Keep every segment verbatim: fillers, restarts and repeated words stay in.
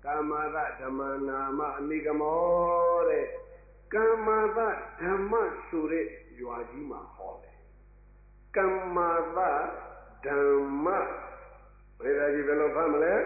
ကာမသဓမ္မနာမအနိကမောတဲ့ကာမသဓမ္မဆိုတဲ့ရွာကြီးမှာဟောတယ်ကာမသဓမ္မဘယ်သာကြီးဘယ်လိုဖတ်မလဲ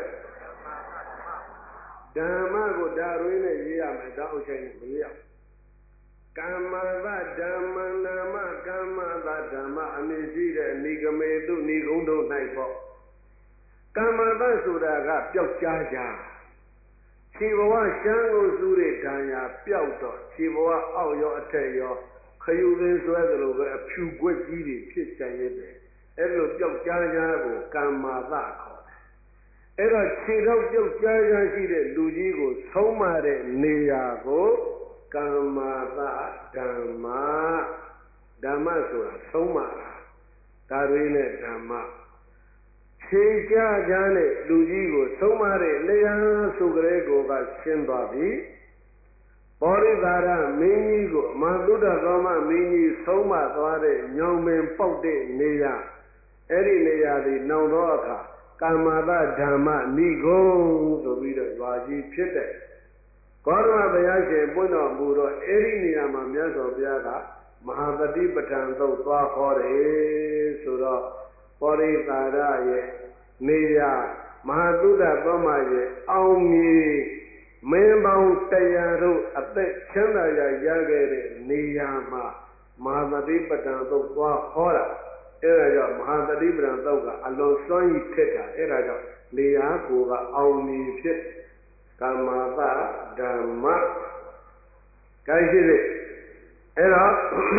ဓမ္မကိုဓာရင်းနဲ့ရေးရမယ်ဓာတ်အုပ်ချိန်နဲ့မရေးရကာမသဓမ္မနာမကာမသဓမ္မအမည်ရှိတဲ့အနိကမေတုဏိဂုံးတို့၌ပေါ့ကာမသဆိုတာကပျောက်ကြားကြခြေဘဝရှမ်းကိုစုတဲ့ဓာညာပျောက်တော့ခြေဘဝအောက်ရောအထက်ရောခယူရင်းဆွဲသလိုပဲအဖြူခွက်ကြီးတွေဖြစ်ချင်ရတယ်အဲ့လိုပျောက်ကြားကြကိုကာမသခေါ်တယ်အဲ့တော့ခြေတော့ပျောက်ကြားကြရှိတဲ့လူကြီးကိုဆုံးမတဲ့နေရာကိုကာမသဓမ္မဓမ္မဆိုတာဆုံးမတာဒါတွေနဲ့ဓမ္မခြေကြကြနဲ့လူကြီးကိုဆုံးမတဲ့နေရာဆိုကြတဲ့ကိုကရှင်းသွားပြီပောရိသာရမင်းကြီးကိုအမသုဒ္ဓသောမမင်းကြီးဆုံးမသွားတဲ့ညောင်ပင်ပေါက်တဲ့နေရာအဲ့ဒီနေရာဒီနောင်တော့အခါကာမသဓမ္မနိဂုံးဆိုပြီးတော့ရွာကြီးဖြစ်တဲ့ကောရမဘုရားရှင်ပွင့်တော်မူတော့အဲ့ဒီနေရာမှာမြတ်စွာဘုရားကမဟာတတိပဋ္ဌာန်သုတ်သွားဟောတယ်ဆိုတော့ပောရိသာရရဲ့နေရာမဟာသုဒ္ဓသောမရဲ့အောင်မြေမင်းပေါင်းတရားတို့အသက်ချမ်းသာရာရခဲ့တဲ့နေရာမှာမဟာတတိပဋ္ဌာန်သုတ်သွားဟောတာအဲ့ဒါကြောင့်မဟာတတိပဋ္ဌာန်သုတ်ကအလွန်စွမ်းရည်ထက်တာအဲ့ဒါကြောင့်နေရာကိုကအောင်မြေဖြစ်ကာမသဓမ္မကိုင်းရှိသေးအဲ့တော့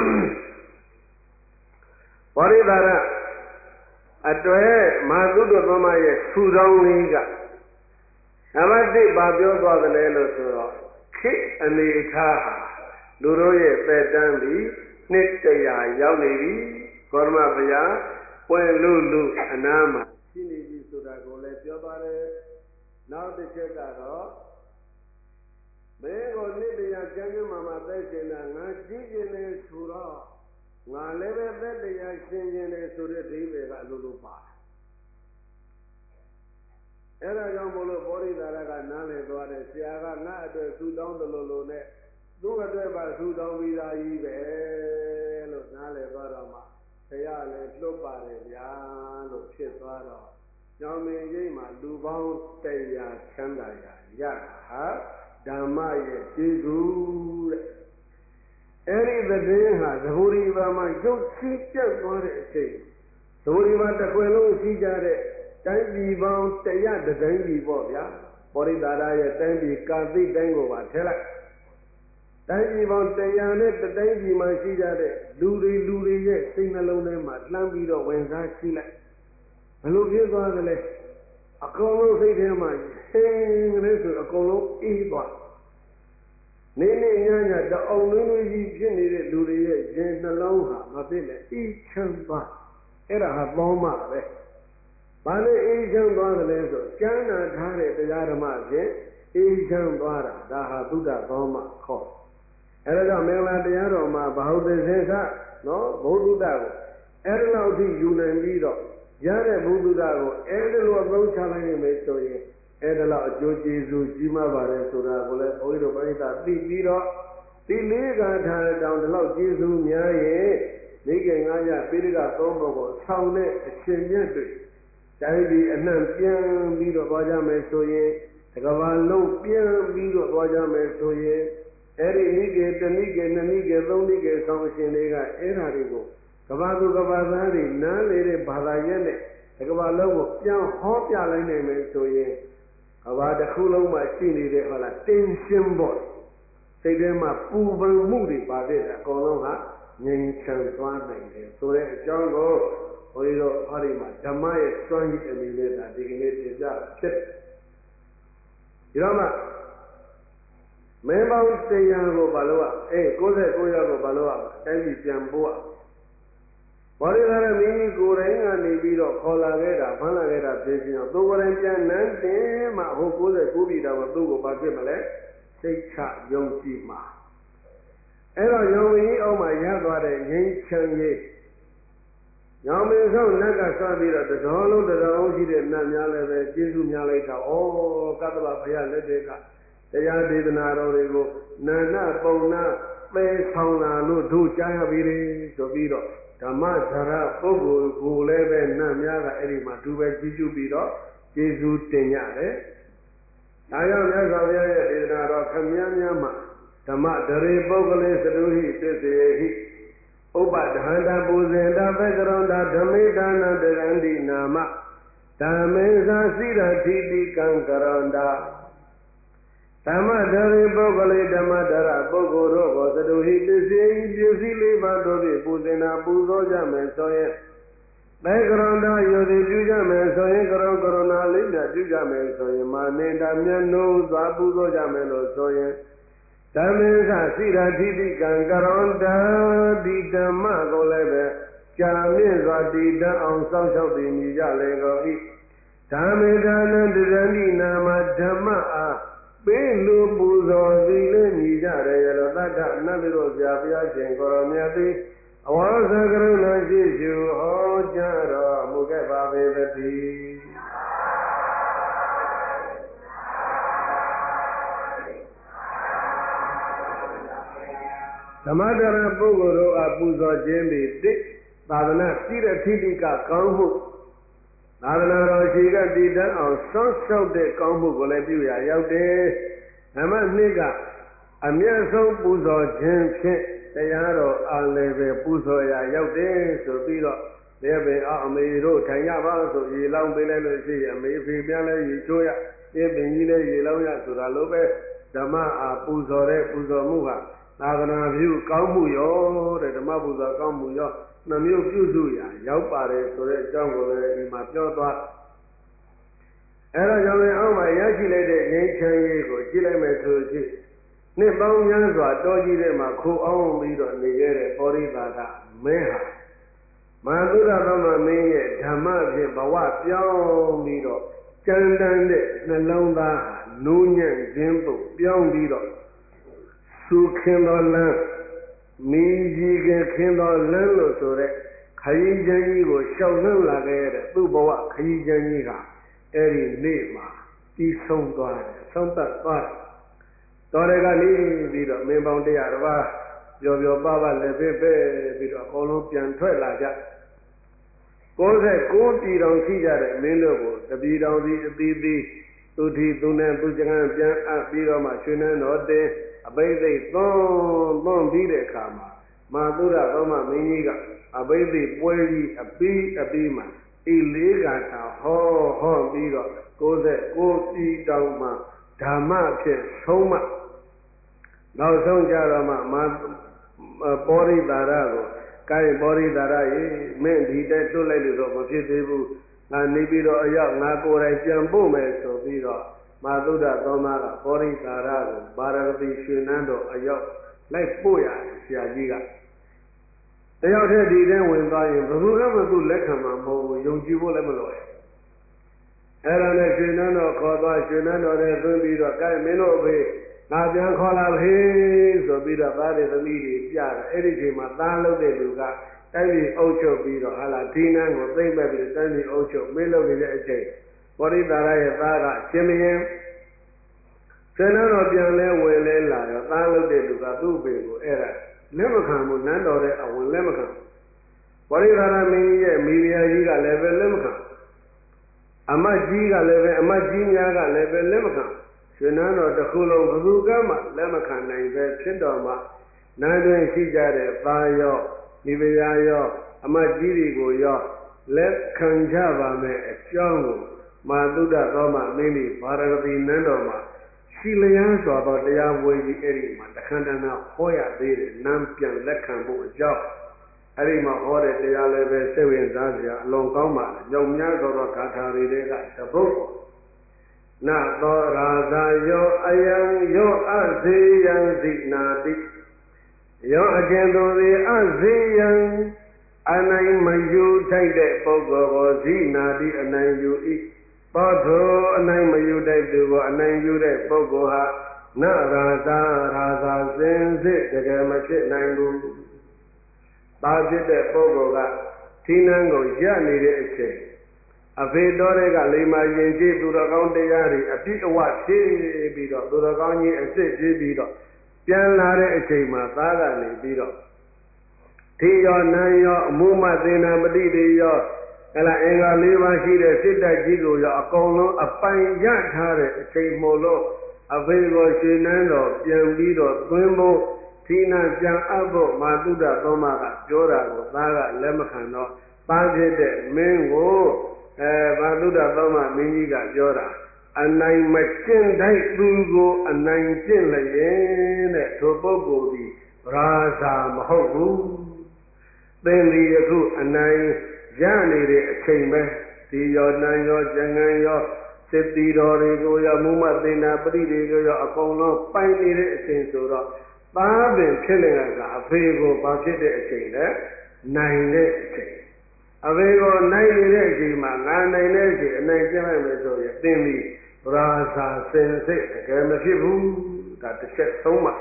ပောရိသာရအတွက်မဟာသုဒ္ဓသောမရဲ့ထူထောင်လေးကနံပါတ်တစ်ပါပြောသွားတယ်လေလို့ဆိုတော့ခေအနေထားဟာလူတို့ရဲ့သက်တမ်းပြီးနှစ်တရာရောက်နေပြီကောရမဘုရားပွင့်လူလူအနာမှာရှိနေပြီဆိုတာကိုလည်းပြောပါတယ်နောက်တစ်ချက်ကတော့မင်းကိုနှစ်တရာကျမ်းကျမ်းမှာမှာသက်ရှင်တာငါကြည့်ကျင်နေဆိုတော့ငါလည်းပဲသက်တရားရှင်ကျင်နေဆိုတဲ့ဒိဗေကအလိုလိုပါတယ်အဲ့ဒါကြောင့်မို့လို့ပောရိသာရကနားလည်သွားတယ်ဆရာကငါ့အတွက်ဆူတောင်းတယ်လို့လို့နဲ့သူ့အတွက်ပါဆူတောင်းပြီးသားကြီးပဲလို့နားလည်သွားတော့မှဆရာလည်းလွတ်ပါတယ်ဗျာလို့ဖြစ်သွားတော့ညောင်မင်းကြီးမှာလူပေါင်းတရားချမ်းသာရာရတာဟာဓမ္မရဲ့ကျေးဇူးတဲ့အဲ့ဒီသတင်းဟာသဘောဒီဘာမှာရုပ်ချပြတ်သွားတဲ့အချိန်သဘောဒီဘာတစ်ခွင်လုံးရှိကြတဲ့တိုင်းပြည်ပေါင်းတရားတတိုင်းပြည်ပေါ့ဗျာပောရိသာရရဲ့တိုင်းပြည်ကာသိတိုင်းကိုပါထဲလိုက်တိုင်းပြည်ပေါင်းတရားနဲ့တတိုင်းပြည်မှာရှိကြတဲ့လူတွေလူတွေရဲ့စိတ်နှလုံးထဲမှာလှမ်းပြီးတော့ဝင်စားရှိလိုက်ဘယ်လိုဖြစ်သွားသလဲအကုန်လုံးစိတ်ထဲမှာဟင်းကလေးဆိုအကုန်လုံးအေးသွားနေနေညညတအောင်လုံးလုံးကြီးဖြစ်နေတဲ့လူတွေရဲ့ရင်နှလုံးဟာမဖြစ်နဲ့အေးချမ်းသွားအဲ့ဒါဟာသောမပဲဘာလို့အေးချမ်းသွားသလဲဆိုကျမ်းနာထားတဲ့တရားဓမ္မဖြင့်အေးချမ်းသွားတာဒါဟာသုဒ္ဓသောမခေါ်အဲ့ဒါကြောင့်မင်္ဂလာတရားတော်မှာဘာဟုတ်တဲ့စေခနော်ဘုဒ္ဓကိုအဲ့ဒီလောက်ထိယူနိုင်ပြီးတော့ရတဲ့ဘုဒ္ဓကိုအဲ့ဒီလိုအသုံးချလိုက်နိုင်မယ်ဆိုရင်အဲ့ဒါလောက်အကျိုးကျေးဇူးကြီးမားပါတယ်ဆိုတာကိုလည်းဘုန်းကြီးတို့ပရိသတ်သိပြီးတော့ဒီလေးကထားတောင်ဒီလောက်ကျေးဇူးများရဲ့မိခင်ငါးရပိဋကသုံးပုံကိုဆောင်းတဲ့အရှင်မြတ်တွေတိုင်းပြည်အနှံ့ပြန်ပြီးတော့သွားကြမယ်ဆိုရင်တကဘာလုံးပြန်ပြီးတော့သွားကြမယ်ဆိုရင်အဲ့ဒီနိကေတနိကေနှစ်နိကေသုံးနိကေဆောင်းအရှင်တွေကအဲ့ဓာတွေကိုကဘာသူကဘာသားတွေနားလေတဲ့ဘာသာရက်နဲ့တကဘာလုံးကိုပြန်ဟောပြလိုက်နိုင်မယ်ဆိုရင်ကဘာတစ်ခုလုံးမှာရှိနေတဲ့ဟောလားတင်းရှင်းဖို့စိတ်ထဲမှာပူပန်မှုတွေပါတဲ့အကောင်လုံးဟာငြိမ်ချမ်းသွားနိုင်တယ်ဆိုတဲ့အကြောင်းကိုဘုန်းကြီးတို့ဟောဒီမှာဓမ္မရဲ့စွမ်းရည်အနေနဲ့ဒါဒီကနေ့တင်ပြဖြစ်ဒီတော့မှမင်းပေါင်းတရားကိုဘာလို့อ่ะအေးကိုယ်ဆက်ကိုယ်ရောက်ကိုဘာလို့อ่ะတိုင်းပြည်ပြန်ပို့อ่ะဘောရိသာရမင်းကြီးကိုယ်တိုင်ကနေပြီးတော့ခေါ်လာခဲ့တာဖမ်းလာခဲ့တာဖြစ်ခြင်းအောင်သူကိုယ်တိုင်ပြန်နန်းတင်မှဟိုကိုယ်ဆက်ကိုပြည်တော်ကသူ့ကိုဘာဖြစ်မလဲစိတ်ချယုံကြည်မှာအဲ့တော့ယုံကြည်အောင်မှရသွားတဲ့ငြိမ်းချမ်းရေးညောင်ပင်ဆောင်နတ်ကစပြီးတော့တတော်လုံးတတော်လုံးရှိတဲ့နတ်များလည်းပဲကျေးဇူးများလိုက်တာဩကတ္တဗဘုရားလက်ထက်ကတရားဒေသနာတော်တွေကိုနာနာပုံနာပဲဆောင်လာလို့တို့ကြားရပြီလေဆိုပြီးတော့ဓမ္မဓာရပုဂ္ဂိုလ်ကိုလည်းပဲနတ်များကအဲ့ဒီမှာသူပဲကြည်ကျူးပြီးတော့ကျေးဇူးတင်ကြတယ်။ဒါကြောင့်မြတ်စွာဘုရားရဲ့ဒေသနာတော်ခမည်းများမှာဓမ္မဒရေပုဂ္ဂလေသတုဟိသစ္စေဟိဥပဒဟန္တာပူဇင်တာသက္ကရောတာဓမေဒါနတရန္တိနာမဓမ္မေသာစိရတိတိကံကရောတာဓမ္မဒရေပုဂ္ဂလေဓမ္မဒရပုဂ္ဂိုလ်တို့ကိုသတုဟိသစ္စေဟိပစ္စည်းလေးပါးတို့ဖြင့်ပူဇင်တာပူဇော်ကြမယ်ဆိုရင်သက္ကရောတာယောတိပြုကြမယ်ဆိုရင်ကရောကရောနာလေးမြတ်ပြုကြမယ်ဆိုရင်မာနေတာမျက်နှုံးစွာပူဇော်ကြမယ်လို့ဆိုရင်ဓမ္မေသစိရတိတိကံကရောတာဒီဓမ္မကိုလည်းပဲကြာမြင့်စွာတည်တတ်အောင်စောင့်ရှောက်တည်မြည်ကြလေကုန်၏ဓမ္မေဒါနတရဏိနာမဓမ္မအားပေးလူပူဇော်စီလေးမြည်ကြတယ်ရလို့တတ္တနတ်တို့ဆရာဘုရားရှင်ကိုရောမြတ်သည်အဝါသကရုဏာရှိရှုဟောကြားတော်မူခဲ့ပါပေသတည်းဓမ္မဒရပုဂ္ဂိုလ်တို့အားပူဇော်ခြင်းသည်တိသာသနာစိရထိတိကကောင်းမှုသာသနာတော်ရှိကတည်တတ်အောင်စောင့်ရှောက်တဲ့ကောင်းမှုကိုလည်းပြုရရောက်တယ်ဓမ္မနှစ်ကအမြတ်ဆုံးပူဇော်ခြင်းဖြင့်တရားတော်အားလည်းပဲပူဇော်ရရောက်တယ်ဆိုပြီးတော့လည်းပဲအမေတို့ထိုင်ကြပါဆိုရေလောင်းပေးလိုက်လို့ရှိရင်အမေဖေပြန်လဲရေချိုးရပြပင်ကြီးလဲရေလောင်းရဆိုတာလိုပဲဓမ္မအားပူဇော်တဲ့ပူဇော်မှုဟာသာသနာပြုကောင်းမှုရောတဲ့ဓမ္မပူဇော်ကောင်းမှုရောနှမျိုးပြုစုရရောက်ပါတယ်ဆိုတဲ့အကြောင်းကိုလည်းဒီမှာပြောသွားအဲဒါကြောင့်လည်းအောက်မှာရရှိလိုက်တဲ့ငြိမ်းချမ်းရေးကိုကြည့်လိုက်မယ်ဆိုရင်နှစ်ပေါင်းများစွာတောကြီးထဲမှာခိုအောင်ပြီးတော့နေခဲ့တဲ့ပောရိသာကမင်းဟာမဟာသုဒ္ဓသမမင်းရဲ့ဓမ္မဖြင့်ဘဝပြောင်းပြီးတော့ကြမ်းတမ်းတဲ့နှလုံးသားဟာနိုးညံ့ခြင်းသို့ပြောင်းပြီးတော့သုခင်တော်လမ်းမိကြီးကခင်တော်လမ်းလို့ဆိုတဲ့ခရီးချမ်းကြီးကိုရှောက်နှံလာခဲ့တဲ့သူ့ဘဝခရီးချမ်းကြီးကအဲ့ဒီနေ့မှာပြီးဆုံးသွားတယ်ဆုံးသက်သွားတယ်တော်ရကနေပြီးတော့မင်းပေါင်းတရားတစ်ပါးပျော်ပျော်ပါးပါးလည်းပဲပဲပြီးတော့အကုန်လုံးပြန်ထွက်လာကြကိုယ်ဆက်ကိုယ်ပြည်တော်ရှိကြတဲ့မင်းတို့ကိုတပြည်တော်စီအသီးသီးသူထီသူနဲ့သူစကံပြန်အပ်ပြီးတော့မှရွှေနန်းတော်တင်အဘိသိက်သွန်းသွန်းပြီးတဲ့အခါမှာမာသုရသောမမင်းကြီးကအဘိသိက်ပွဲကြီးအပြီးအပြီးမှာဤလေးကထာဟောဟောပြီးတော့ကိုယ်ဆက်ကိုယ်ပြည်တော်မှာဓမ္မဖြင့်ဆုံးမနောက်ဆုံးကြတော့မှမာပောရိသာရကိုကိုင်ပောရိသာရရေမင်းဒီတဲ့တွတ်လိုက်လို့တော့မဖြစ်သေးဘူးငါနေပြီးတော့အရောက်ငါကိုယ်တိုင်ပြန်ပို့မယ်ဆိုပြီးတော့မာသုဒ္ဓသောမကပောရိသာရကိုပါရဂတိရွှေနန်းတော်အရောက်လိုက်ပို့ရတယ်ဆရာကြီးကတယောက်တည်းဒီတဲ့ဝင်သွားရင်ဘယ်သူကမှသူ့လက်ခံမှာမဟုတ်ဘူးယုံကြည်ဖို့လည်းမလိုဘူးအဲ့ဒါနဲ့ရွှေနန်းတော်ခေါ်သွားရွှေနန်းတော်နဲ့သွင်းပြီးတော့ကိုင်မင်းတို့အဖေငါပြန်ခေါ်လာပြီဆိုပြီးတော့သားတွေသမီးတွေပြတယ်အဲ့ဒီချိန်မှာသားလုပ်တဲ့လူကတိုက်ပြီးအုပ်ချုပ်ပြီးတော့ဟာလာဒီနန်းကိုသိမ့်မဲ့ပြီးတိုက်ပြီးအုပ်ချုပ်မင်းလုပ်နေတဲ့အချိန်ပောရိသာရရဲ့သားကရှင်မင်းရွှေနန်းတော်ပြန်လဲဝင်လဲလာရောသားလုပ်တဲ့လူကသူ့ဘေကိုအဲ့ဒါလက်မခံဘူးနန်းတော်တဲ့အဝင်လက်မခံပောရိသာရမင်းကြီးရဲ့မိဖုရားကြီးကလည်းပဲလက်မခံအမတ်ကြီးကလည်းပဲအမတ်ကြီးများကလည်းပဲလက်မခံရွှေနန်းတော်တစ်ခုလုံးဘယ်သူကမှလက်မခံနိုင်ပဲဖြစ်တော်မှာနန်းတွင်ရှိကြတဲ့သားရောမိဖုရားရောအမတ်ကြီးတွေကိုရောလက်ခံကြပါမယ်အကြောင်းကိုမာသုဒ္ဓသောမမင်းကြီးဘာရဂတိနန်းတော်မှာရှိလျားစွာသောတရားဝေကြီးအဲ့ဒီမှာတခန္ဓနာဟောရသေးတယ်နန်းပြန်လက်ခံဖို့အကြောင်းအဲ့ဒီမှာဟောတဲ့တရားလည်းပဲစိတ်ဝင်စားစရာအလွန်ကောင်းပါလေညောင်များသောဂါထာတွေကတပုတ်နသောရာဇာယောအယံယောအဇေယံသိနာတိယောအကျဉ်သူသည်အဇေယံအနိုင်မယူထိုက်တဲ့ပုဂ္ဂိုလ်ကိုဇိနာတိအနိုင်ယူ၏သောထိုအနိုင်မယူတဲ့သူကိုအနိုင်ယူတဲ့ပုဂ္ဂိုလ်ဟာနရာဇာရာဇာစင်စစ်တကယ်မဖြစ်နိုင်ဘူး။သာဖြစ်တဲ့ပုဂ္ဂိုလ်ကထိနန်းကိုရနေတဲ့အချိန်အဖေတော်တွေကလိမ္မာရင်ကြီးသူတော်ကောင်းတရားတွေအပြည့်အဝဖြည့်ပြီးတော့သူတော်ကောင်းကြီးအစ်စ်ပြီးပြီးတော့ပြန်လာတဲ့အချိန်မှာသားကနေပြီးတော့ထိရောနန်းရောအမှုမသေနာပတိတွေရောအဲ့လားအင်္ဂါ၄ပါးရှိတဲ့စိတ်ဓာတ်ကြီးကိုရောအကုန်လုံးအပိုင်ရထားတဲ့အချိန်မို့လို့အဖေကိုရွှေနန်းတော်ပြန်ပြီးတော့သွင်းဖို့ထိနာပြန်အပ်ဖို့မာတုဒ္ဒသောမကပြောတာကိုသားကလက်မခံတော့သားဖြစ်တဲ့မင်းကိုအဲမာတုဒ္ဒသောမမင်းကြီးကပြောတာအနိုင်မကျင့်တိုက်သူကိုအနိုင်ကျင့်လျင်တဲ့ထိုပုဂ္ဂိုလ်ဒီဗราဇာမဟုတ်ဘူးသင်ဒီယခုအနိုင်ရနေတဲ့အချိန်ပဲဒီရောနံရောကျန်ကန်ရောစစ်တီတော်တွေကိုရောမုမသေနာပရိတွေကိုရောအကုန်လုံးပိုင်နေတဲ့အချိန်ဆိုတော့သားပင်ဖြစ်နေကအဖေကိုဘာဖြစ်တဲ့အချိန်လဲနိုင်တဲ့အချိန်အဖေကိုနိုင်နေတဲ့အချိန်မှာငါနိုင်တဲ့အချိန်အနိုင်ကျင့်လိုက်မယ်ဆိုရင်သင်ဒီဗราဇာစင်စစ်တကယ်မဖြစ်ဘူးဒါတစ်ချက်သုံးပါ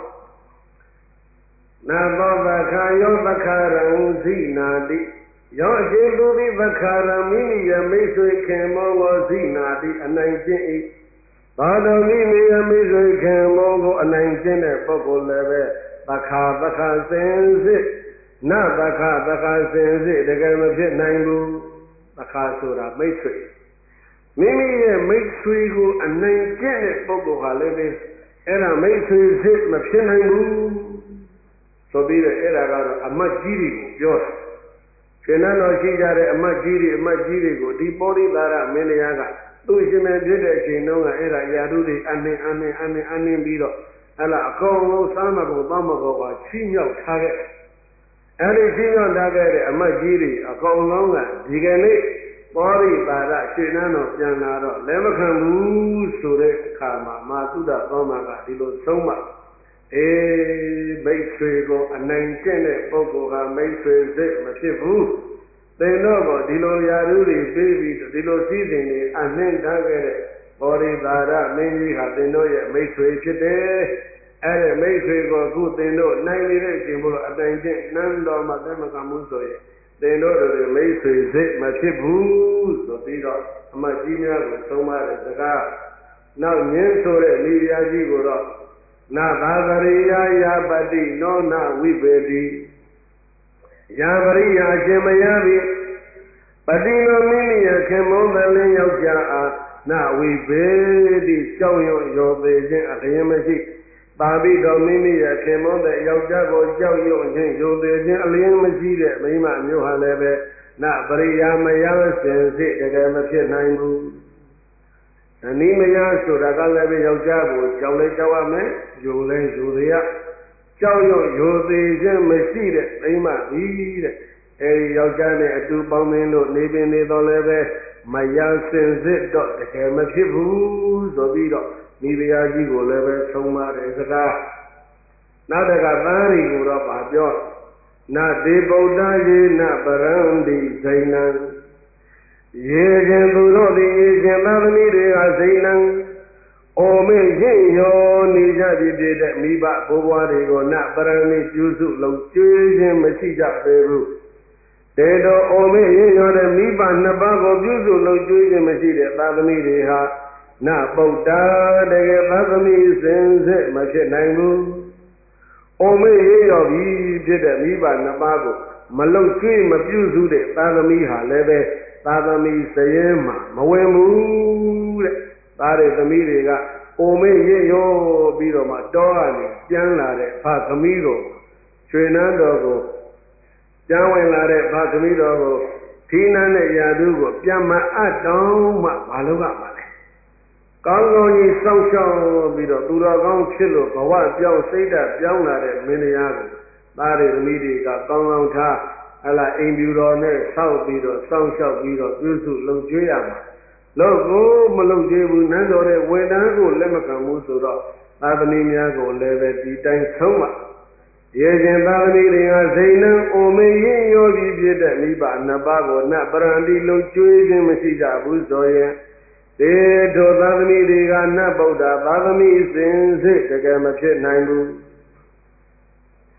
နာသောသခာယောသခာရံဇိနာတိယောအရှင်သူသည်သခာရံမိမိရဲ့မိတ်ဆွေခင်မောကိုဇိနာတိအနိုင်ကျင့်၏ဘာတော်မိမိရဲ့မိတ်ဆွေခင်မောကိုအနိုင်ကျင့်တဲ့ပုဂ္ဂိုလ်လည်းပဲသခာသခာစင်စစ်နသခာသခာစင်စစ်တကယ်မဖြစ်နိုင်ဘူးသခာဆိုတာမိတ်ဆွေမိမိရဲ့မိတ်ဆွေကိုအနိုင်ကျင့်တဲ့ပုဂ္ဂိုလ်ဟာလည်းပဲအဲ့ဒါမိတ်ဆွေစစ်မဖြစ်နိုင်ဘူးဆိုပြီးတော့အဲ့ဒါကတော့အမတ်ကြီးတွေကိုပြောတာရှင်နန်းတော်ရှိကြတဲ့အမတ်ကြီးတွေအမတ်ကြီးတွေကိုဒီပောရိသာရမင်းတရားကသူ့ရှင်မဖြစ်တဲ့အချိန်တုန်းကအဲ့ဒါယာတုတွေအနှင်းအနှင်းအနှင်းအနှင်းပြီးတော့အဲ့ဒါအကုန်လုံးစားမကုန်သောမကုန်ပါချီးမြှောက်ထားခဲ့အဲ့ဒီချီးမြှောက်ထားခဲ့တဲ့အမတ်ကြီးတွေအကုန်လုံးကဒီကနေ့ပောရိသာရရှင်နန်းတော်ပြန်လာတော့လက်မခံဘူးဆိုတဲ့အခါမှာမာသုဒ္ဓသောမကဒီလိုဆုံးမအေးမိတ်ဆွေကိုအနိုင်ကျင့်တဲ့ပုဂ္ဂိုလ်ဟာမိတ်ဆွေစစ်မဖြစ်ဘူးသင်တို့ကဒီလိုယာရုတွေပြီးပြီးဒီလိုစည်းစိမ်တွေအနှင်းထားခဲ့တဲ့ဘောရိသာရမင်းကြီးဟာသင်တို့ရဲ့မိတ်ဆွေဖြစ်တယ်အဲ့ဒီမိတ်ဆွေကိုအခုသင်တို့နိုင်နေတဲ့အချိန်မို့အတိုင်းကျင့်နန်းတော်မှာသက်မကမှုဆိုရင်သင်တို့တို့မိတ်ဆွေစစ်မဖြစ်ဘူးဆိုပြီးတော့အမတ်ကြီးများကိုသုံးပါတဲ့စကားနောက်ညင်းဆိုတဲ့မိဖုရားကြီးကိုတော့နာသာဂရိယာယာပတိနောနဝိပေတိယာပရိယာရှင်မယားသည်ပတိနောမိမိယခင်မုန်းသလင်းယောက်ျားအားနဝိပေတိကြောက်ရွံ့ရောသေးခြင်းအလျင်မရှိပါပိတော်မိမိယခင်မုန်းတဲ့ယောက်ျားကိုကြောက်ရွံ့ခြင်းရောသေးခြင်းအလျင်မရှိတဲ့မိမမျိုးဟာလည်းပဲနပရိယာမယားစင်စစ်တကယ်မဖြစ်နိုင်ဘူးအနိမယဆိုတာကလည်းပဲယောက်ျားကိုကြောက်လဲကြောက်ရမယ်ယူလဲယူရရကြောက်ရွံ့ယူသေးခြင်းမရှိတဲ့မိမကြီးတဲ့အဲဒီယောက်ျားနဲ့အတူပေါင်းသင်းလို့နေပင်နေတော့လည်းပဲမယားစင်စစ်တော့တကယ်မဖြစ်ဘူးဆိုပြီးတော့မိဖုရားကြီးကိုလည်းပဲဆုံးမတဲ့စကားနောက်တကသားတွေကိုတော့ဗာပြောနတေဗုဒ္ဓယေနပရံတိဇိဏံရေခြင်းသူတို့သည်ရေခြင်းသာသမီတွေကဇိဏံအိုမေရင့်ရောနေကြပြီပြတဲ့မိဘဘိုးဘွားတွေကိုနပရံတိပြုစုလုံးကျွေးခြင်းမရှိကြသေးဘူးတေတော်အိုမေရင့်ရောတဲ့မိဘနှစ်ပါးကိုပြုစုလုံးကျွေးခြင်းမရှိတဲ့သာသမီတွေဟာနပုဒ္ဒါတကယ်သာသမီစင်စစ်မဖြစ်နိုင်ဘူးအိုမေရင့်ရောပြီဖြစ်တဲ့မိဘနှစ်ပါးကိုမလုံကျွေးမပြုစုတဲ့သာသမီဟာလည်းပဲသာသမီစရဲမှာမဝင်ဘူးတဲ့သားတဲ့သမီးတွေကအိုမေရင့်ရောပြီးတော့မှတောကနေပြန်လာတဲ့ဖသမီးကိုရွှေနန်းတော်ကိုပြန်ဝင်လာတဲ့ဖသမီးတော်ကိုထီးနန်းတဲ့ယာတုကိုပြန်မအပ်တော့မှမလုပ်ရမှာလဲကောင်းကောင်းကြီးစောင့်ရှောက်ပြီးတော့သူတော်ကောင်းဖြစ်လို့ဘဝပြောင်းစိတ်ဓာတ်ပြောင်းလာတဲ့မင်းတရားကိုသားတဲ့သမီးတွေကကောင်းကောင်းထားအလားအိမ်ပြူတော်နဲ့ဆောက်ပြီးတော့စောင့်ရှောက်ပြီးတော့ပြုစုလုံကျွေးရမှာလို့ကိုမလုံကျွေးဘူးနန်းတော်ရဲ့ဝန်ထမ်းကိုလက်မခံဘူးဆိုတော့သာသမီများကိုလည်းပဲဒီတိုင်းဆုံးမရေခြင်းသာသမီတွေကဇိဏံအိုမေရင်ရောပြီးဖြစ်တဲ့မိဘနှစ်ပါးကိုနပရံတိလုံကျွေးခြင်းမရှိကြဘူးဆိုရင်တေထိုသာသမီတွေကနတ်ဗုဒ္ဓသာသမီစင်စစ်တကယ်မဖြစ်နိုင်ဘူး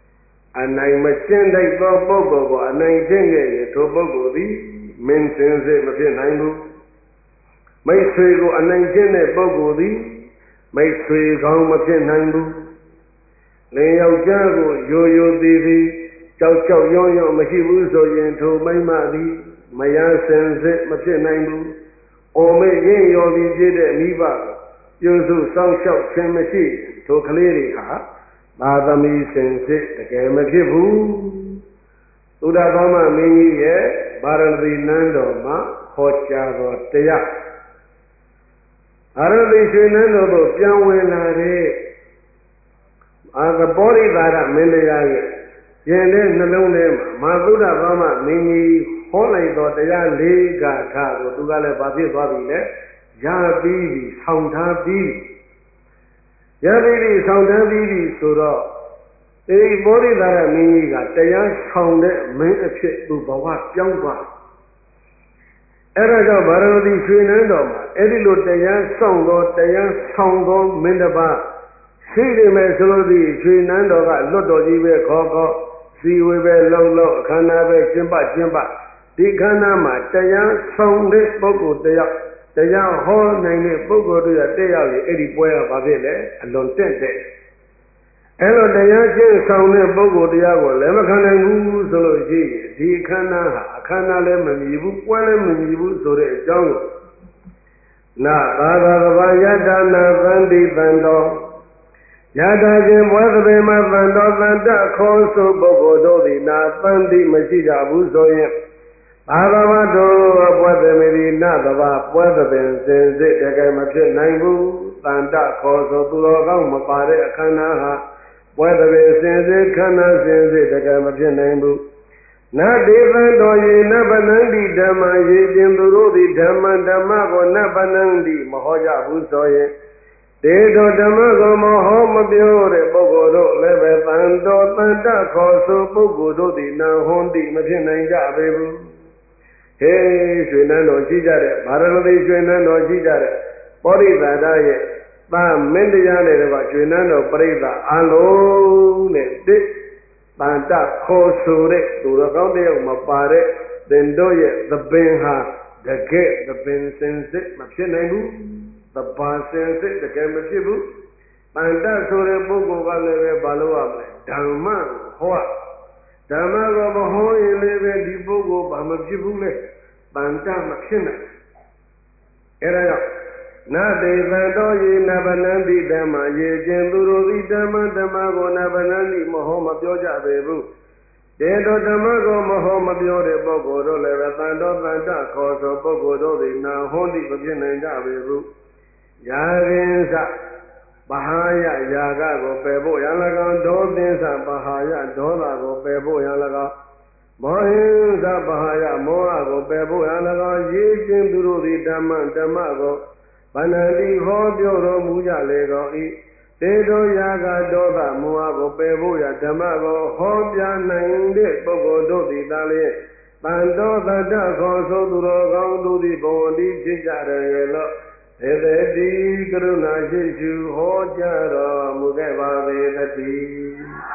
အနိုင်မကျင့်တဲ့သောပုဂ္ဂိုလ်ကိုအနိုင်ကျင့်ခဲ့ရင်ထိုပုဂ္ဂိုလ်သည်မင်းစင်စစ်မဖြစ်နိုင်ဘူးမိတ်ဆွေကိုအနိုင်ကျင့်တဲ့ပုဂ္ဂိုလ်သည်မိတ်ဆွေကောင်းမဖြစ်နိုင်ဘူးလင်ယောက်ျားကိုယိုယိုသေးသေးကြောက်ကြောက်ရွံ့ရွံ့မရှိဘူးဆိုရင်ထိုမိန်းမသည်မယားစင်စစ်မဖြစ်နိုင်ဘူးအိုမေ့ရင်ရော်ပြီးဖြစ်တဲ့မိဘကိုပြုစုစောင့်ရှောက်ခြင်းမရှိထိုကလေးတွေဟာသာသမီစင်စစ်တကယ်မဖြစ်ဘူးသုဒ္ဓသောမမင်းကြီးရဲ့ဗာရဏသီနန်းတော်မှာဟောကြားတော်တရားအာရတိရွှေနန်းတော်သို့ပြန်ဝင်လာတဲ့အာသဘောရိသာရမင်းတရားရဲ့ရင်တဲ့နှလုံးထဲမှာမာသုဒ္ဓသောမမင်းကြီးဟောလိုက်တော်တရားလေးဂါထာကိုသူကလည်းဗာဖြစ်သွားပြီလေရပြီးပြီဆောင်းထားပြီးရပြီးပြီဆောင်းထားပြီးပြီဆိုတော့အဲဒီဘောရိသာရမင်းကြီးကတရားဆောင်တဲ့မင်းအဖြစ်သူဘဝပြောင်းသွားအဲ့ဒါကြောင့်ဗာရဏသီရွှေနန်းတော်မှာအဲ့ဒီလိုတရားဆောင်သောတရားဆောင်သောမင်းတစ်ပါးရှိနေမယ်ဆိုလို့ဒီရွှေနန်းတော်ကလွတ်တော်ကြီးပဲခေါ်ခေါ်စီဝေပဲလုံးလုံးအခမ်းအနားပဲကျင်းပကျင်းပဒီခန္ဓာမှာတရားဆောင်တဲ့ပုဂ္ဂိုလ်တယောက်တရားဟောနိုင်တဲ့ပုဂ္ဂိုလ်တို့ရတက်ရောက်ရင်အဲ့ဒီပွဲကဘာဖြစ်လဲအလွန်တင့်တဲ့အဲ့လိုတရားကျင့်ဆောင်တဲ့ပုဂ္ဂိုလ်တရားကိုလည်းမခံနိုင်ဘူးဆိုလို့ရှိရင်ဒီခန္ဓာဟာအခန္ဓာလည်းမမြည်ဘူးပွဲလည်းမမြည်ဘူးဆိုတဲ့အကြောင်းကိုနာသာသာကဘာယတ္တနာသန္တိတန်တော်ယတာခြင်းဘွဲသဘေမှာတန်တော်တန်တခေါ်ဆိုပုဂ္ဂိုလ်တို့သည်နာသန္တိမရှိကြဘူးဆိုရင်ဘာသာမတို့ဘွဲသမေဒီနသဘာဘွဲသပင်စင်စစ်တကယ်မဖြစ်နိုင်ဘူးတန်တခေါ်ဆိုသူတော်ကောင်းမပါတဲ့အခန္ဓာဟာဘွဲသပင်စင်စစ်ခန္ဓာစင်စစ်တကယ်မဖြစ်နိုင်ဘူးနတေသံတော်ယေနဗနန္တိဓမ္မယေတင်သူတို့သည်ဓမ္မဓမ္မကိုနဗနန္တိမဟောကြဘူးဆိုရင်တေတော်ဓမ္မကိုမဟောမပြောတဲ့ပုဂ္ဂိုလ်တို့လည်းပဲတန်တော်တန်တခေါ်ဆိုပုဂ္ဂိုလ်တို့သည်နာဟွန်တိမဖြစ်နိုင်ကြပေဘူးဟေးရွှေနန်းတော်ရှိကြတဲ့ဗာရဏသီရွှေနန်းတော်ရှိကြတဲ့ပောရိသာဒရဲ့သာမင်းတရားနဲ့တော့ရွှေနန်းတော်ပရိသတ်အလုံးနဲ့တိတန်တခေါ်ဆိုတဲ့သူတော်ကောင်းတယောက်မပါတဲ့သင်တို့ရဲ့သပင်ဟာတကယ်သပင်စင်စစ်မဖြစ်နိုင်ဘူးသဘာစင်စစ်တကယ်မဖြစ်ဘူးတန်တဆိုတဲ့ပုဂ္ဂိုလ်ကလည်းပဲဘာလို့ရမလဲဓမ္မဟောဓမ္မကိုမဟောရင်လည်းပဲဒီပုဂ္ဂိုလ်ဘာမဖြစ်ဘူးလေတန်တမဖြစ်နိုင်အဲဒါကြောင့်နာတေသံတော်ယေနဗနန္တိဓမ္မယေခြင်းသူတို့သည်ဓမ္မဓမ္မကိုနဗနန္တိမဟောမပြောကြပေဘူးတေတော်ဓမ္မကိုမဟောမပြောတဲ့ပုဂ္ဂိုလ်တို့လည်းပဲတန်တော်တန်တခေါ်ဆိုပုဂ္ဂိုလ်တို့သည်နာဟောတိမဖြစ်နိုင်ကြပေဘူးယာရင်စပဟာယယာကကိုပယ်ဖို့ရ၎င်းဒေါသင်္စပဟာယဒေါသကိုပယ်ဖို့ရ၎င်းမောဟင်္စပဟာယမောဟကိုပယ်ဖို့ရ၎င်းရေးခြင်းသူတို့သည်ဓမ္မဓမ္မကိုဗန္နတိဟောပြောတော်မူကြလေကုန်၏တေတောယာကဒေါသမောဟကိုပယ်ဖို့ရဓမ္မကိုဟောပြနိုင်တဲ့ပုဂ္ဂိုလ်တို့သည်သာလျှင်တန်တော်တတ္တခေါ်ဆိုသူတော်ကောင်းတို့သည်ဘဝတိဖြစ်ကြတယ်လို့သေတတိကရုဏာရှိရှုဟောကြားတော်မူခဲ့ပါပေသတည်း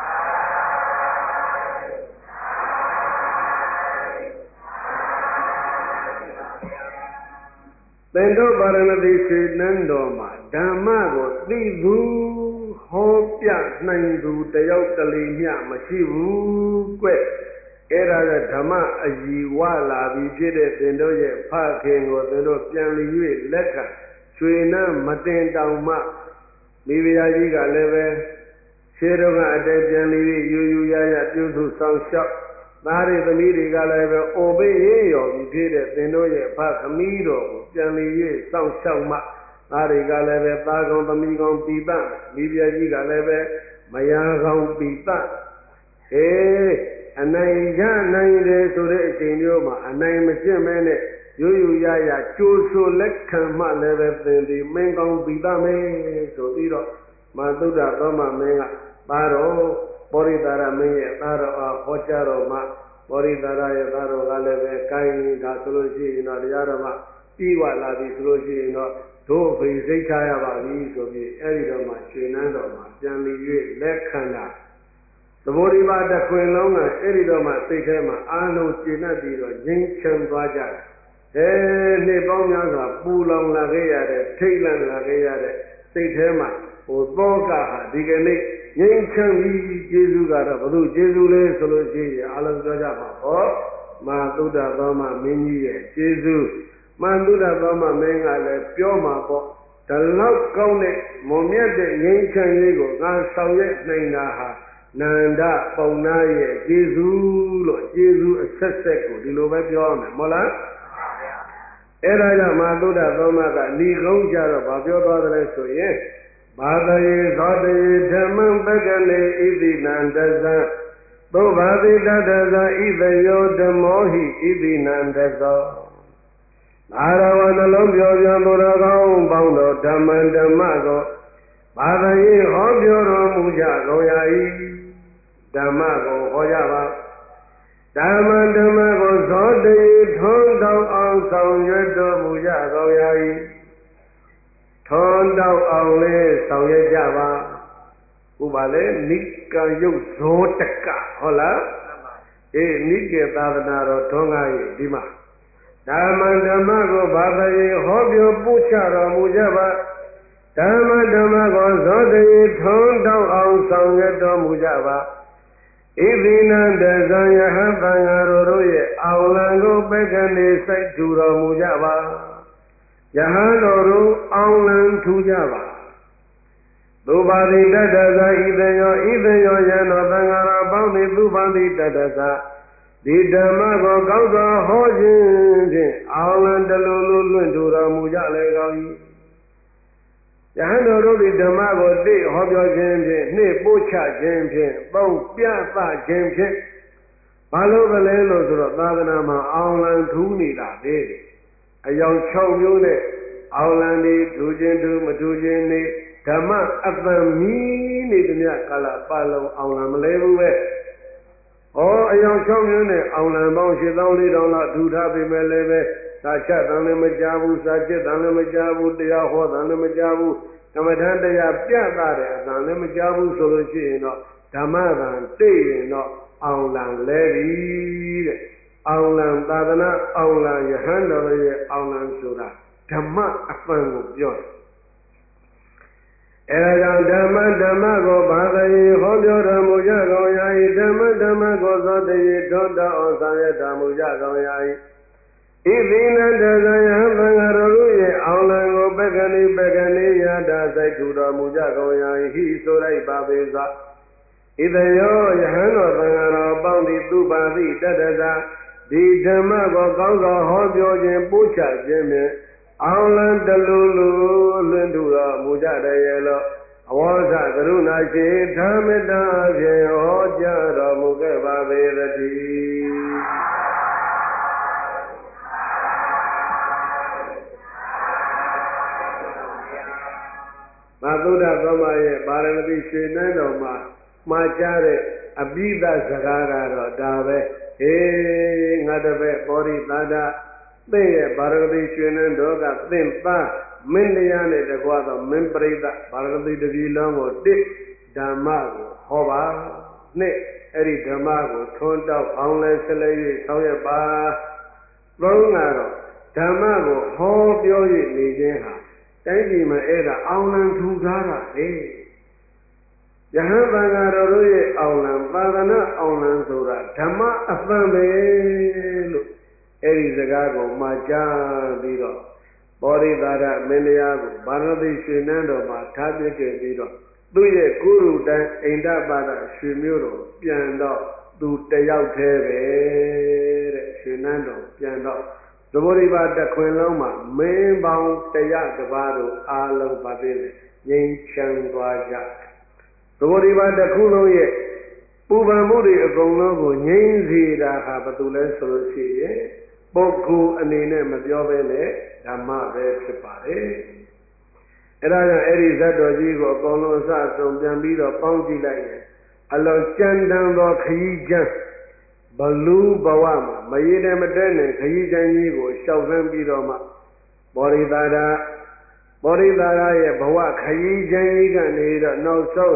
သင်တို့ဗာရဏသီရွှေနန်းတော်မှာဓမ္မကိုသိသူဟောပြနိုင်သူတယောက်တလေမျှမရှိဘူးကွအဲ့ဒါကဓမ္မအယီဝလာပြီးဖြစ်တဲ့သင်တို့ရဲ့ဖခင်ကိုသင်တို့ပြန်လီ၍လက်ခံရွှေနန်းမတင်တောင်မှမိဖုရားကြီးကလည်းပဲရှေးတုန်းကအတဲပြန်လီ၍ယူယူရရပြုစုဆောင်ရှောက်သားတွေသမီးတွေကလည်းပဲအိုဘေးရေးရော်ပြီးဖြစ်တဲ့သင်တို့ရဲ့ဖသမီးတော်ကိုပြန်လီ၍စောင့်ရှောက်မှသားတွေကလည်းပဲသားကောင်းသမီးကောင်းပြီးပမိဖုရားကြီးကလည်းပဲမယားကောင်းပြီးပအေးအနိုင်ရနိုင်တယ်ဆိုတဲ့အချိန်မျိုးမှာအနိုင်မကျင့်မဲနဲ့ရိုးရိုးရရကြိုးဆိုလက်ခံမှလည်းပဲသင်သည်မင်းကောင်းပြီးသားမယ်ဆိုပြီးတော့မသုဒ္ဓသောမမင်းကသားတော်ပောရိသာရမင်းရဲ့သားတော်အားဟောကြားတော်မှာပောရိသာရရဲ့သားတော်ကလည်းပဲကိုင်းဒါဆိုလို့ရှိရင်တော့တရားတော်မှာပြီးဝလာပြီဆိုလို့ရှိရင်တော့တို့ဖေစိတ်ချရပါပြီဆိုပြီးအဲ့ဒီတော့မှရွှေနန်းတော်မှာပြန်လီ၍လက်ခံတာသဘောဒီပါတစ်ခွင်လုံးကအဲ့ဒီတော့မှစိတ်ထဲမှာအာလုံးကျဉ်တ်ပြီးတော့ငြိမ်းချမ်းသွားကြတယ်အဲနှစ်ပေါင်းများစွာပူလောင်လာခဲ့ရတဲ့ထိတ်လန့်လာခဲ့ရတဲ့စိတ်ထဲမှာဟိုသောကဟာဒီကနေ့ငြိမ်းချမ်းပြီးကျေးဇူးကတော့ဘုသူကျေးဇူးလေးဆိုလို့ရှိရင်အလုံးပြောကြမှာဟောမာသုဒ္ဓသောမမင်းကြီးရဲ့ကျေးဇူးမာသုဒ္ဓသောမမင်းကလည်းပြောမှာပေါ့ဒီလောက်ကောင်းတဲ့မွန်မြတ်တဲ့ငြိမ်းချမ်းရေးကိုငါဆောင်ရွက်နိုင်တာဟာနန္ဒပုံနာရဲ့ကျေးဇူးလို့ကျေးဇူးအဆက်ဆက်ကိုဒီလိုပဲပြောရမယ်မဟုတ်လားအဲ့ဒါကြောင့်မာသုဒ္ဓသောမကဏီကုန်းကြတော့ဗာပြောသွားတယ်ဆိုရင်ဘာတယေသောတယေဓမ္မံပက္ကလေဣတိနန္တဇံသောဘာတိတတဇာဣတယောဓမ္မောဟိဣတိနန္တဇောဘာရဝနှလုံးပြောပြောသူတော်ကောင်းပေါင်းတော်ဓမ္မံဓမ္မကိုဘာတယေဟောပြောတော်မူကြကုန်ရာ၏ဓမ္မကိုဟောကြပါဓမ္မဓမ္မကိုသောတယေထွန်းတောင်းအောင်ဆောင်ရွက်တော်မူကြကုန်ရာ၏ထွန်းတောင်းအောင်လေးဆောင်ရွက်ကြပါဥပါလေနိကံယုတ်ဇောတကဟုတ်လားအေးနိကေသာသနာတော်ထွန်းကား၏ဒီမှာဓမ္မဓမ္မကိုဘာသာရေးဟောပြောပို့ချတော်မူကြပါဓမ္မဓမ္မကိုဇောတယေထွန်းတောင်းအောင်ဆောင်ရွက်တော်မူကြပါဣတိနန္တဇံယဟသံဃာတို့ရဲ့အောင်လံကိုပက္ခဏီစိုက်ထူတော်မူကြပါယဟန်တော်တို့အောင်လံထူကြပါသုပါတိတတ္တဇာဣတယောဣတယောယံတော်သံဃာတော်ပေါင်းသည်သုပါတိတတ္တဇာဒီဓမ္မကိုကောင်းစွာဟောခြင်းဖြင့်အောင်လံတလူလူလွင့်ထူတော်မူကြလေကောင်း၏ယဟန်တော်တို့ဒီဓမ္မကိုသိဟောပြောခြင်းဖြင့်နှိပို့ချခြင်းဖြင့်ပုံပြသခြင်းဖြင့်ဘာလို့ကလေးလို့ဆိုတော့သာသနာမှာအောင်လံထူးနေတာလေအယောင်၆မျိုးနဲ့အောင်လံဒီထူခြင်းထူမထူခြင်းနေဓမ္မအပံမီနေသည်မြကာလပတ်လုံးအောင်လံမလဲဘူးပဲဩအယောင်၆မျိုးနဲ့အောင်လံပေါင်း၈သောင်း၄ထောင်လောက်ထူထားပေမဲ့လည်းပဲသာချက်တန်လည်းမကြဘူးစာချက်တန်လည်းမကြဘူးတရားဟောတန်လည်းမကြဘူးကမ္မထံတရားပြသတဲ့အတန်လည်းမကြဘူးဆိုလို့ရှိရင်တော့ဓမ္မသံသိရင်တော့အောင်လံလဲပြီတဲ့အောင်လံသာသနာအောင်လံယဟန်တော်ရဲ့အောင်လံဆိုတာဓမ္မအပံကိုပြောတယ်အဲဒါကြောင့်ဓမ္မဓမ္မကိုဘာသာရေးဟောပြောတော်မူကြကုန်ရာ၏ဓမ္မဓမ္မကိုသောတရေထွန်းတောင်းအောင်ဆောင်ရွက်တော်မူကြကုန်ရာ၏ဣတိနန္တဇာယဟသံဃာတို့ရဲ့အောင်လံကိုပက္ခဏိပက္ခဏိယတာစိုက်ထူတော်မူကြကုန်ရာ၏ဟိဆိုလိုက်ပါပေသာဣတယောယဟန်တော်သံဃာတော်ပေါင်းသည်သူပါတိတတ္တဇာဒီဓမ္မကိုကောင်းစွာဟောပြောခြင်းပို့ချခြင်းဖြင့်အောင်လံတလူလူလွင့်ထူတော်မူကြတယ်ရဲ့လို့အဝေါဇကရုဏာရှိဓမ္မတာဖြင့်ဟောကြားတော်မူခဲ့ပါပေသတည်းမာသုဒ္ဓသောမရဲ့ပါရမတိရွှေနန်းတော်မှာမှားကြားတဲ့အပိဓစကားကတော့ဒါပဲဟေးငါတပည့်ပောရိသာဒသင်ရဲ့ပါရမတိရွှေနန်းတော်ကသင်သားမင်းတရားနဲ့တကွာသောမင်းပရိသတ်ပါရမတိတတိလုံးကိုတစ်ဓမ္မကိုဟောပါနှစ်အဲ့ဒီဓမ္မကိုထွန်းတောက်အောင်လဲဆက်လက်၍ဆောင်ရွက်ပါသုံးကတော့ဓမ္မကိုဟောပြော၍နေခြင်းဟာတိုင်းပြည်မှာအဲ့ဒါအောင်လံထူထားတာလေယဟန်သံဃာတော်တို့ရဲ့အောင်လံသာသနာအောင်လံဆိုတာဓမ္မအပံပဲလို့အဲ့ဒီစကားကိုမှာကြားပြီးတော့ပောရိသာရမင်းတရားကိုဗာရတိရွှေနန်းတော်မှာထားပြခဲ့ပြီးတော့သူ့ရဲ့ကုရုတန်အိန္ဒပါဒရွှေမျိုးတော်ပြန်တော့သူတယောက်တည်းပဲတဲ့ရွှေနန်းတော်ပြန်တော့သဘောရိပါတခွင်လုံးမှာမင်းပေါင်းတရားတစ်ပါးတို့အားလုံးပါသေးတယ်ငြိမ်းချမ်းသွားကြသဘောရိပါတခုလုံးရဲ့ပူပန်မှုတွေအကုန်လုံးကိုငြိမ်းစေတာဟာဘယ်သူလဲဆိုလို့ရှိရင်ပုဂ္ဂိုလ်အနေနဲ့မပြောဘဲနဲ့ဓမ္မပဲဖြစ်ပါတယ်အဲဒါကြောင့်အဲ့ဒီဇတ်တော်ကြီးကိုအကုန်လုံးအစအဆုံးပြန်ပြီးတော့ပေါင်းကြည့်လိုက်ရင်အလွန်ကြမ်းတမ်းသောခရီးကျမ်းဘလူဘဝမှာမရည်တယ်မတည့်နဲ့ခရီးကျမ်းကြီးကိုရှောက်လန်းပြီးတော့မှဘောရိသာရဘောရိသာရရဲ့ဘဝခရီးကျမ်းကြီးကနေတော့နောက်ဆုံး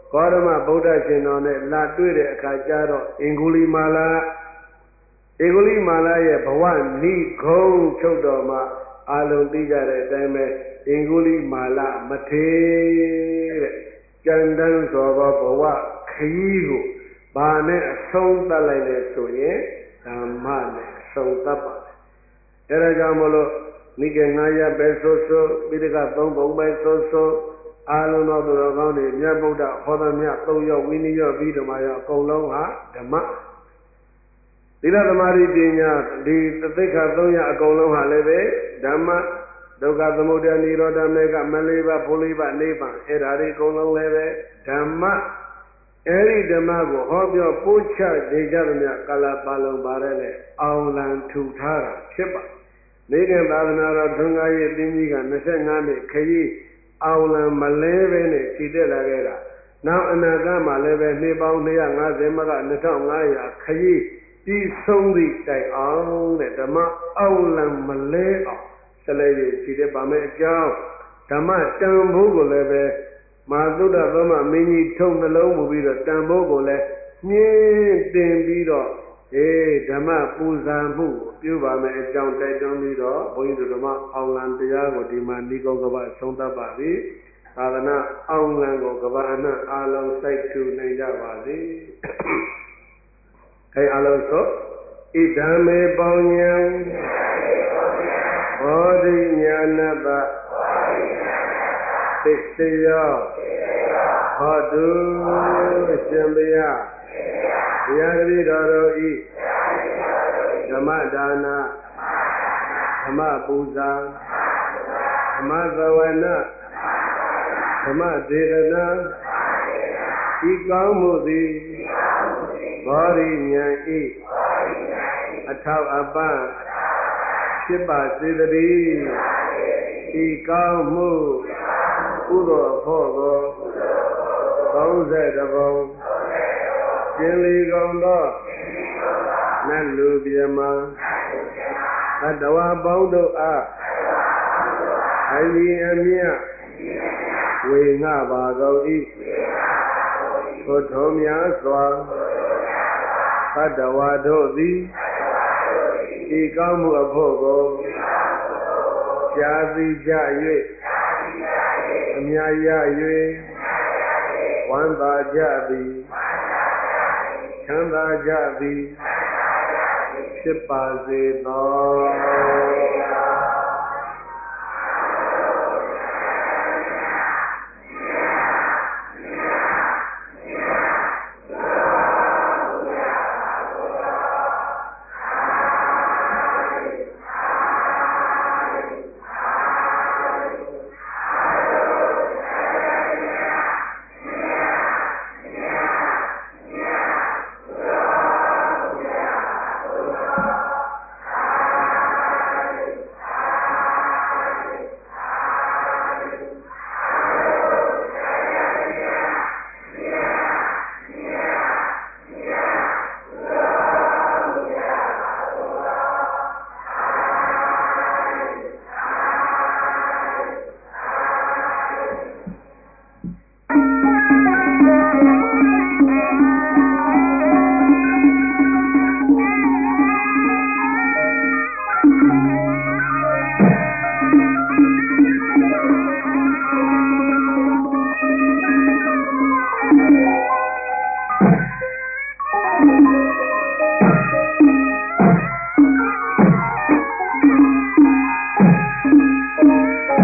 ကောရမဗုဒ္ဓရှင်တော်နဲ့လာတွေ့တဲ့အခါကျတော့အင်္ဂုလိမာလာအင်္ဂုလိမာလာရဲ့ဘဝနိဂုံးချုပ်တော်မှာအာလုံးသိကြတဲ့အတိုင်းပဲအင်္ဂုလိမာလာမထေတဲ့ကြံတန်းသောဘဝခရီးကိုဘာနဲ့အဆုံးသတ်လိုက်လဲဆိုရင်ဓမ္မနဲ့အဆုံးသတ်ပါတယ်အဲဒါကြောင့်မလို့နိကေငါးရပ်ပဲဆိုဆိုပိဋကသုံးပုံပဲဆိုဆိုအာလုံးသောသူတော်ကောင်းတွေမြတ်ဗုဒ္ဓဟောသည်မြတ်သုံးရောဝိနည်းရောပြီးဓမ္မရောအကုန်လုံးဟာဓမ္မသီလသမာဓိပညာဒီသိက္ခာသုံးရအကုန်လုံးဟာလည်းပဲဓမ္မဒုက္ခသမုဒယនិရောဓမေကမလေးပါဘုလေးပါနိဗ္ဗာန်အဲ့ဒါတွေအကုန်လုံးလည်းပဲဓမ္မအဲ့ဒီဓမ္မကိုဟောပြောပို့ချနေကြသမျှကာလပါလုံးပါတဲ့လေအောင်လံထူထားတာဖြစ်ပါနေကသာသနာတော်ထွန်းကားရေးတင်းကြီးက၂၅နှစ်ခရီးအောင်လံမလဲပဲနဲ့ခြေတက်လာခဲ့တာနောက်အနာဂတ်မှာလည်းပဲနှစ်ပေါင်း၂၅၀မက၂၅၀၀ခရီးပြီးဆုံးသည့်တိုင်အောင်တဲ့ဓမ္မအောင်လံမလဲအောင်ဆက်လက်ရည်ခြေတက်ပါမယ်အကြောင်းဓမ္မတန်ဖိုးကိုလည်းပဲမာသုဒ္ဓသမမင်းကြီးထုံနှလုံးမူပြီးတော့တန်ဖိုးကိုလည်းမြင့်တင်ပြီးတော့အေးဓမ္မပူဇာမှုကိုပြုပါမယ်အကြောင်းတိုက်တွန်းပြီးတော့ဘုန်းကြီးတို့ဓမ္မအောင်လံတရားကိုဒီမှာဏိကုံကပ္ပဆုံးသတ်ပါပြီသာသနာအောင်လံကိုကပ္ပအနှံ့အာလုံးစိုက်ထူနိုင်ကြပါစေအဲအာလုံးဆိုဣဒံမေပေါဉ္ဉံဘောဓိညာဏတသစ္စယောဟောတုရှင်ဘုရားဘုရားတပည့်တော်တို့ဤဓမ္မဒါနဓမ္မပူဇာဓမ္မသဝနာဓမ္မဒေသနာဤကောင်းမှုသည်ဘောဓိဉာဏ်ဤအထောက်အပံ့ဖြစ်ပါစေတည်းဤကောင်းမှုကုသိုလ်အဖို့ကိုသုံးဆယ်တပုံကျင်လီကုန်သောနတ်လူပြမသတ္တဝါပေါင်းတို့အားအညီအမျှဝေငှပါကုန်၏ထိုထုံးများစွာသတ္တဝါတို့သည်ဤကောင်းမှုအဖို့ကိုရှားသိကြ၍အမြတ်ရ၍ဝမ်းသာကြသည်ချမ်းသာကြသည်ဖြစ်ပါစေသော